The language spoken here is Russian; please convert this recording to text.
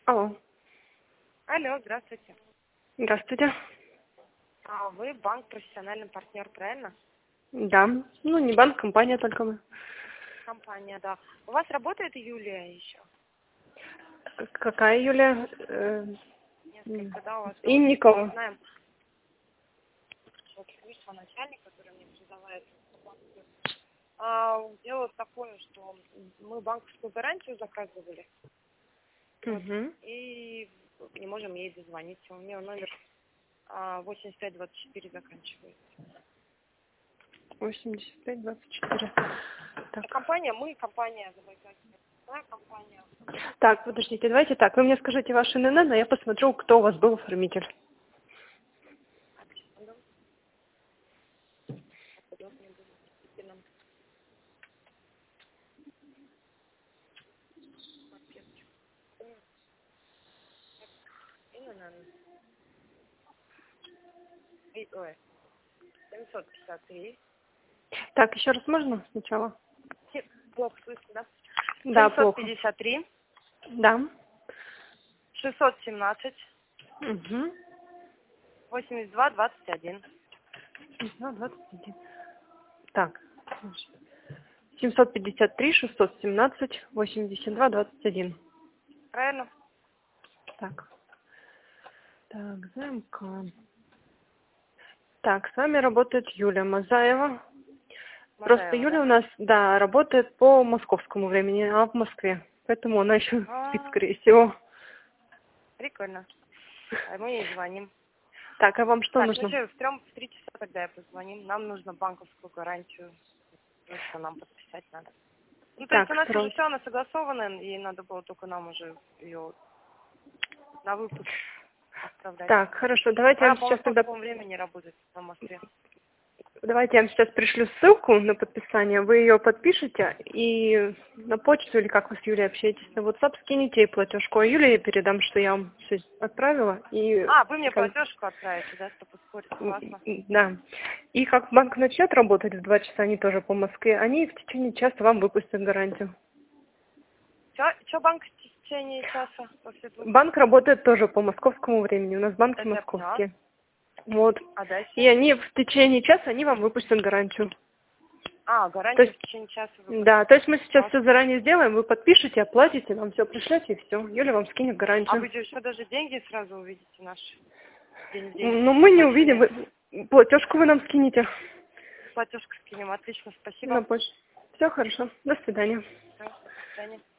Алло. Алло, здравствуйте. Здравствуйте. Вы банк «Профессиональный партнер», правильно? Да. Ну, не банк, компания только мы. Компания, да. У вас работает Юлия еще? Какая Юлия? Несколько, да, у вас? Инникова. Знаем. Вот вышла начальник, который мне призывает. Дело такое, что мы банковскую гарантию заказывали. Вот, Угу. и не можем ей дозвониться. У нее номер 8524 заканчивается. 85-24. Так. Компания, компания Забайкальская. Да, компания. Так, подождите, давайте так. Вы мне скажите ваш ИНН, а я посмотрю, кто у вас был оформитель. Ой, 753. Так, еще раз можно сначала? Плохо слышно, да? Да, плохо. 753, Да. 617, Угу. 82, 21. 21. Так. 753, 617, 82, 21. Правильно? Так. Так, ЗМК. Так, с вами работает Юлия Мазаева. Просто Мазаева, Юля да? у нас, да, работает по московскому времени, а в Москве. Поэтому она еще спит, А, скорее всего. прикольно. А мы ей звоним. Так, а вам что Так, ну нужно? что, в 3 часа тогда я позвоним. Нам нужно банковскую гарантию. Ну что, нам подписать надо. Ну, то есть Так, у нас уже срок. все, она согласована, и надо было только нам уже ее на выпуск отправлять. Так, хорошо, давайте я Она вам по сейчас тогда... московскому времени работает в Москве. Давайте я вам сейчас пришлю ссылку на подписание, вы ее подпишете и на почту, или как вы с Юлей общаетесь, на WhatsApp скинете ей платежку, а Юле я передам, что я вам все отправила. И Вы мне как... платежку отправите, да, чтобы ускорить? Классно. Да. И как банк начнет работать в 2 часа, они тоже по Москве, они в течение часа вам выпустят гарантию. Че банк в течение часа после 2? Банк работает тоже по московскому времени, у нас банки Это я поняла. московские. Вот. А И дальше? они в течение часа, они вам выпустят гарантию. То Гарантию есть, в течение часа выпустят. да, то есть мы сейчас все Классно. заранее сделаем, вы подпишете, оплатите, нам все пришлете, и все. Юля вам скинет А гарантию. вы еще даже деньги сразу увидите наши день в день Но мы не увидим, выплаченные. платежку вы нам скинете Платежку скинем. Отлично, на спасибо. почту. Все хорошо, до свидания. Всё, до свидания.